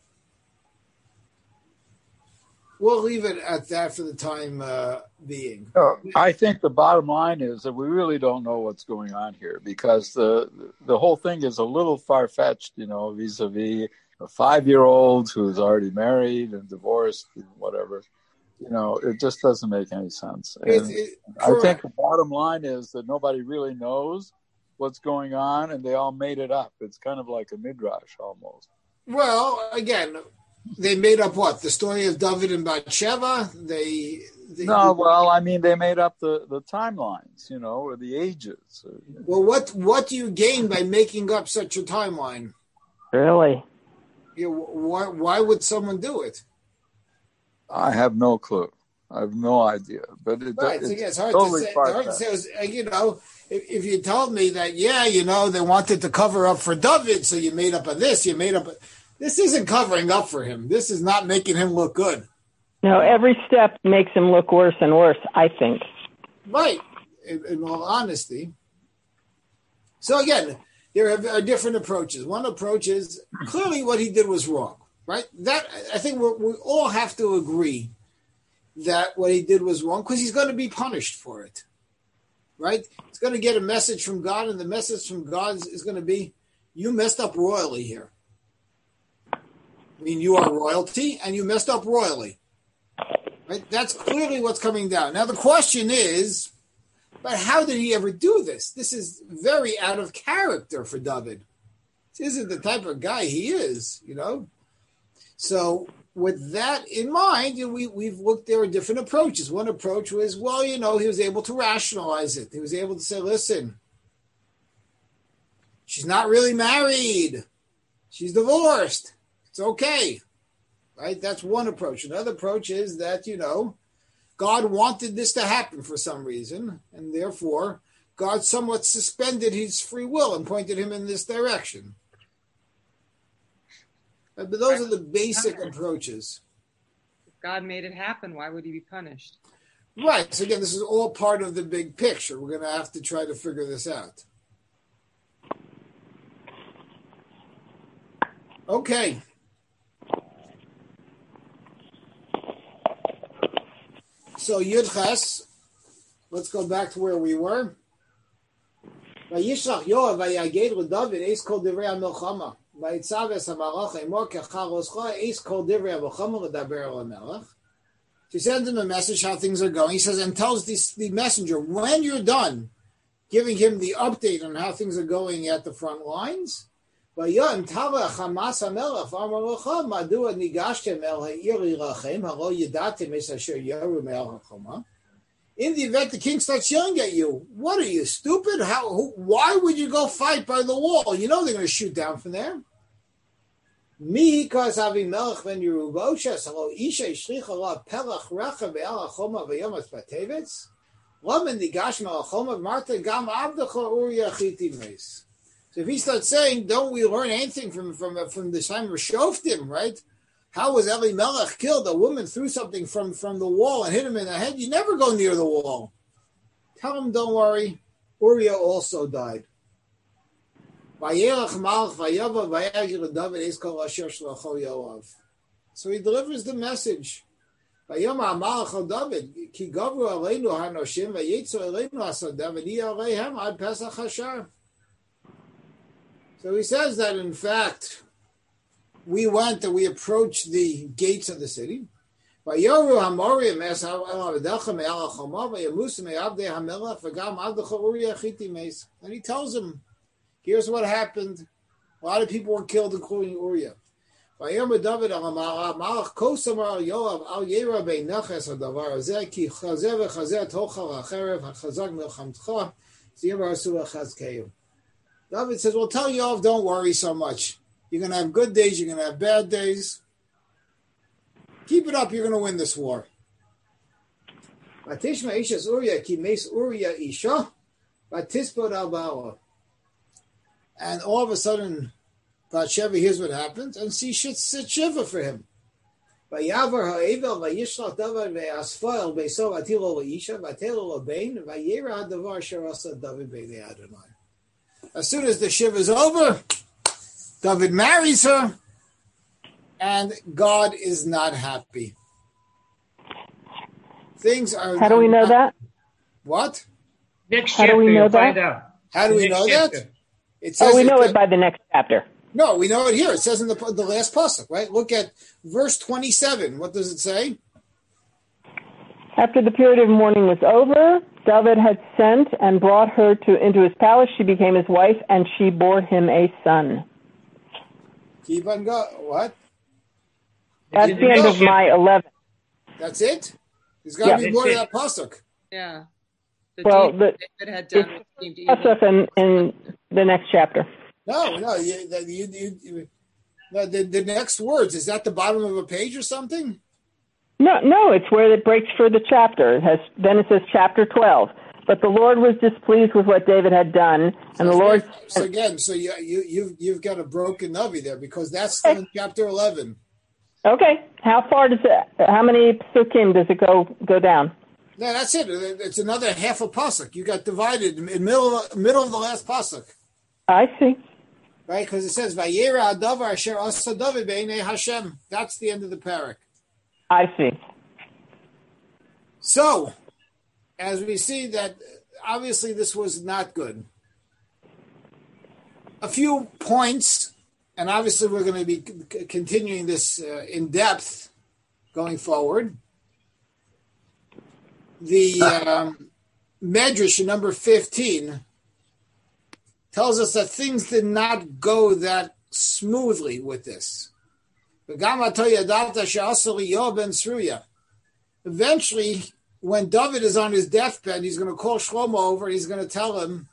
we'll leave it at that for the time uh, being. Uh, I think the bottom line is that we really don't know what's going on here, because the the whole thing is a little far-fetched, you know, vis-a-vis a five-year-old who's already married and divorced and whatever. You know, it just doesn't make any sense. And it, I think the bottom line is that nobody really knows what's going on, and they all made it up. It's kind of like a midrash almost. Well, again, they made up what? The story of David and Bathsheba? They, they No, well, I mean, they made up the, the timelines, you know, or the ages. Well, what what do you gain by making up such a timeline? Really? You know, why, why would someone do it? I have no clue. I have no idea. But it, right, it's, so yeah, it's hard totally to say. Hard to say was, you know, if, if you told me that, yeah, you know, they wanted to cover up for David, so you made up of this, you made up. A, this isn't covering up for him. This is not making him look good. No, every step makes him look worse and worse, I think. Right, in, in all honesty. So again, there are, are different approaches. One approach is clearly what he did was wrong, right? That I think we're, we all have to agree that what he did was wrong, because he's going to be punished for it, right? He's going to get a message from God, and the message from God is, is going to be, you messed up royally here. I mean, you are royalty, and you messed up royally. Right? That's clearly what's coming down. Now, the question is, but how did he ever do this? This is very out of character for David. This isn't the type of guy he is, you know? So with that in mind, we, we've looked, there are different approaches. One approach was, well, you know, he was able to rationalize it. He was able to say, listen, she's not really married. She's divorced. It's okay. Right? That's one approach. Another approach is that, you know, God wanted this to happen for some reason, and therefore God somewhat suspended his free will and pointed him in this direction. But those are the basic approaches. If God made it happen, why would he be punished? Right. So again, this is all part of the big picture. We're going to have to try to figure this out. Okay. So Yud Ches, let's go back to where we were. Vayishlach Yoav vayaged leDavid eis kol divrei hamilchama vayitzav es hamalach emor kecharoscha eis kol divrei hamilchama ledaber el hamelech. She sends him a message how things are going. He says, and tells this, the messenger, when you're done giving him the update on how things are going at the front lines, vayom tava chamas hamelech amar lecha madua nigashtem el ha'ir lirachem halo yadatem es asher yoru me'el hachoma. In the event the king starts yelling at you, what are you, stupid? How? Who, why would you go fight by the wall? You know they're going to shoot down from there. Mi kas Avimelech ben Yeruboshes halo isha ishlich ala pelach recha be'el hachoma v'yomas batevetz lamen nigash me'el hachoma marta gam avdecha Uriah Chiti meis. So if he starts saying, don't we learn anything from from from the time of Shoftim, right? How was Elimelech killed? A woman threw something from, from the wall and hit him in the head. You never go near the wall. Tell him, don't worry. Uriah also died. So he delivers the message. So he says that, in fact, we went and we approached the gates of the city. And he tells him, here's what happened. A lot of people were killed, including Uriah. David says, well, tell Yoav, don't worry so much. You're going to have good days. You're going to have bad days. Keep it up. You're going to win this war. And all of a sudden, Bathsheba hears what happens, and she should sit shiva for him. Vayavar ha'evel vayishlach David ve'asfoel beisov atilo la'isha v'atelo la'bein vayera ha'davar asher asa David be'nei Adonai. As soon as the shiva is over, David marries her, and God is not happy. Things are. How do we know not, that? What? Next How chapter, do we know you'll that? find out. How do we Next know chapter. that? It says Oh, we know it, it by the next chapter. No, we know it here. It says in the the last pasuk, right? Look at verse twenty-seven. What does it say? After the period of mourning was over, David had sent and brought her to into his palace. She became his wife, and she bore him a son. Keep on go. What? That's the end of my eleven. That's it? There's got to Yeah. be more to that pasuk. Yeah. The Well, deed the, David had done it's seemed evil. stuff in, in the next chapter. No, no. You, that- you, you, you, no, the, the next words, is that the bottom of a page or something? No, no, it's where it breaks for the chapter. It has then it says chapter twelve. But the Lord was displeased with what David had done, and the Lord. So again, so you, you, you've, you've got a broken Navi there because that's still in chapter eleven. Okay, how far does it? How many psukim does it go go down? No, that's it. It's another half a pasuk. You got divided in middle of, middle of the last pasuk. I see. Right, because it says Vayera Adavar Asher Asa David Beinei Hashem. That's the end of the parak. I see. So, as we see that, obviously this was not good. A few points, and obviously we're going to be c- continuing this uh, in depth going forward. The um, Medrash number fifteen tells us that things did not go that smoothly with this. Eventually, when David is on his deathbed, he's going to call Shlomo over and he's going to tell him,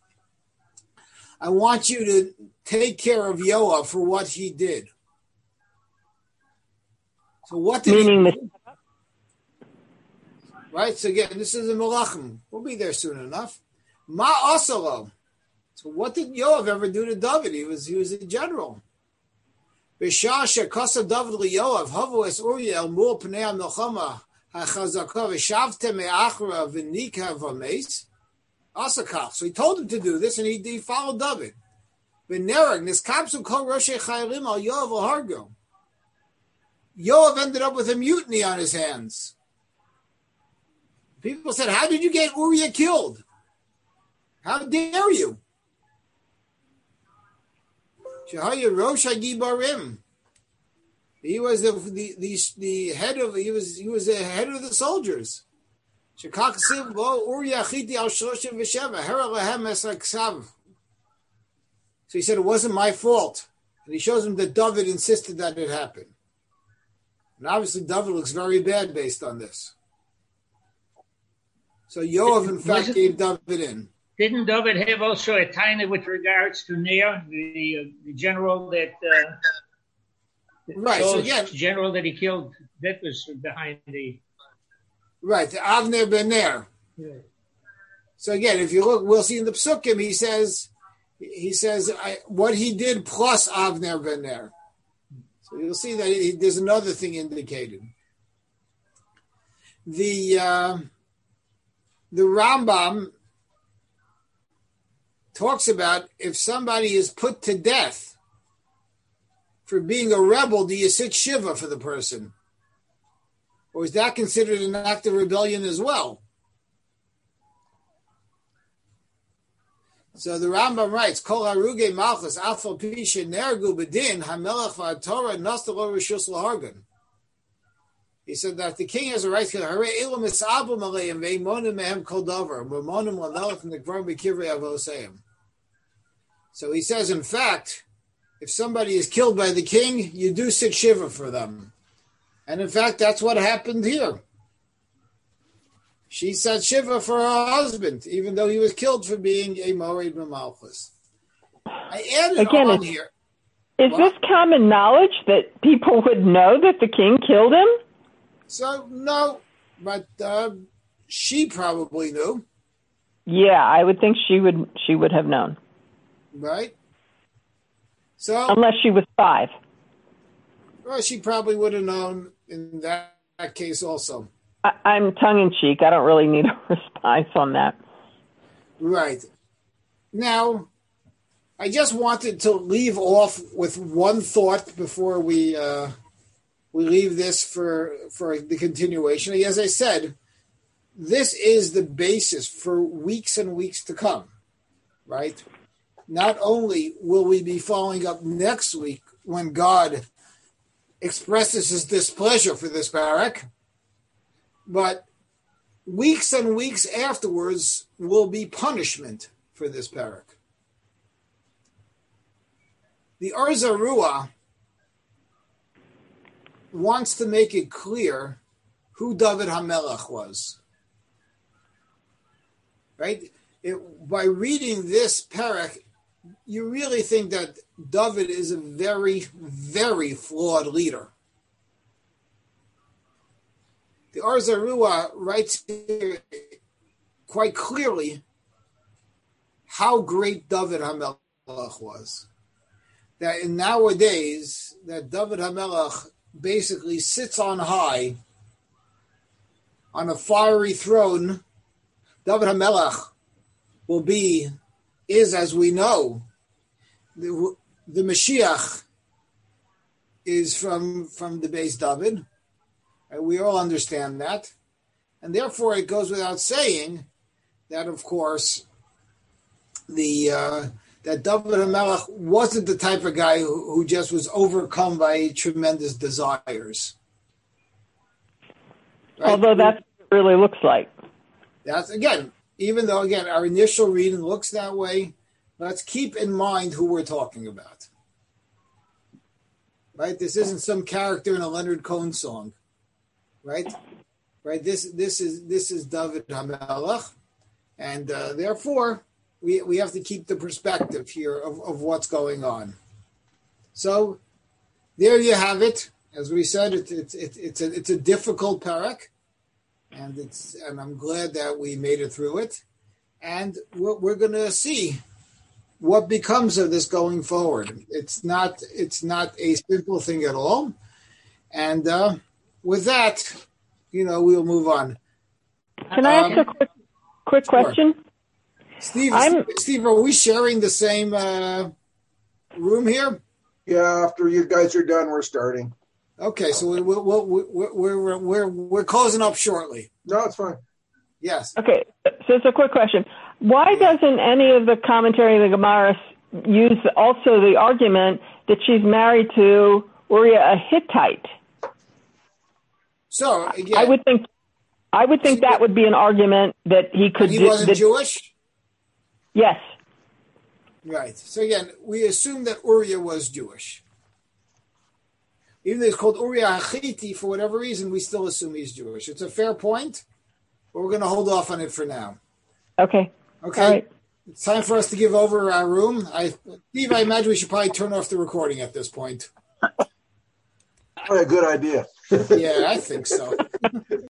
I want you to take care of Yoav for what he did. So what did Meaning he the- do? Right? So again, this is a Melachim. We'll be there soon enough. Ma Asalo. So what did Yoav ever do to David? He was he was a general. B'shasha kasa David liYoav havu es Uriah el mul pnei ha-milchama ha-chazaka v'shavte me'achra v'nika v'meis asakach. So he told him to do this, and he, he followed David. V'nerag niskapsu kol roshei chayalim al Yoav al-hargo. Yoav ended up with a mutiny on his hands. People said, how did you get Uriah killed? How dare you? Shahaya Rosh HaGibarim. He was the, the the the head of he was he was the head of the soldiers. Shekakasim lo Uriah Chiti al Shloshim v'Sheva Hera Lehem Esaksav. So he said it wasn't my fault, and he shows him that David insisted that it happened. And obviously, David looks very bad based on this. So Yoav, in fact, Was it- gave David in. Didn't David have also a tiny with regards to Ner, the, uh, the general that uh, Right, so Saul's again- general that he killed? That was behind the. Right, the Avner ben Ner. So again, if you look, we'll see in the Psukim, he says, he says I, what he did plus Avner ben Ner. So you'll see that he, there's another thing indicated. The uh, the Rambam talks about if somebody is put to death for being a rebel, do you sit Shiva for the person? Or is that considered an act of rebellion as well? So the Rambam writes, Kol haruge malchus afal pisha nergu bedin hamelach v'atorah nastalo rishus lahargan. He said that the king has a right to kill. Hare elam esabu maleim ve'imonim mehem kol davar v'imonim lamelach v'nekvar b'kivrei avoseim. So he says, in fact, if somebody is killed by the king, you do sit shiva for them. And in fact, that's what happened here. She said shiva for her husband, even though he was killed for being a Moed Malchus. I added Again, on it's- here. Is What? this common knowledge that people would know that the king killed him? So, no, but uh, she probably knew, Yeah, I would think she would she would have known. right? So unless she was five. Well, she probably would have known in that, that case also. I, I'm tongue-in-cheek. I don't really need a response on that. Right. Now, I just wanted to leave off with one thought before we uh, we leave this for for the continuation. As I said, this is the basis for weeks and weeks to come, right? Not only will we be following up next week when God expresses his displeasure for this parak, but weeks and weeks afterwards will be punishment for this parak. The Or Zarua wants to make it clear who David HaMelech was. Right? It, by reading this parak, you really think that David is a very, very flawed leader. The Or Zarua writes here quite clearly how great David HaMelech was. That in nowadays, that David HaMelech basically sits on high on a fiery throne. David HaMelech will be, is as we know, the, the Mashiach is from, from the base David. And we all understand that. And therefore it goes without saying that, of course, the uh, that David HaMelech wasn't the type of guy who, who just was overcome by tremendous desires. Right? Although that's what it really looks like. That's, again, even though, again, our initial reading looks that way, let's keep in mind who we're talking about. Right? This isn't some character in a Leonard Cohen song. Right? Right? This this is this is David HaMelech. And uh, therefore, we we have to keep the perspective here of, of what's going on. So there you have it. As we said, it's it's it's it's a it's a difficult parak, and it's and I'm glad that we made it through it. And we're, we're going to see what becomes of this going forward. It's not it's not a simple thing at all. And uh, with that, you know, we'll move on. Can I ask um, a quick quick sure. question? Steve, I'm, Steve, are we sharing the same uh, room here? Yeah, after you guys are done, we're starting. Okay, so we, we, we, we're, we're, we're, we're closing up shortly. No, it's fine. Yes. Okay, so it's a quick question. Why doesn't any of the commentary of the Gemara use also the argument that she's married to Uriah, a Hittite? So, again, I would think I would think that would be an argument that he could he do. wasn't that, Jewish? Yes. Right. So again, we assume that Uriah was Jewish. Even though it's called Uriah HaChiti, for whatever reason, we still assume he's Jewish. It's a fair point, but we're going to hold off on it for now. Okay. Okay. All right. It's time for us to give over our room. I, Steve, I imagine we should probably turn off the recording at this point. What a good idea. Yeah, I think so.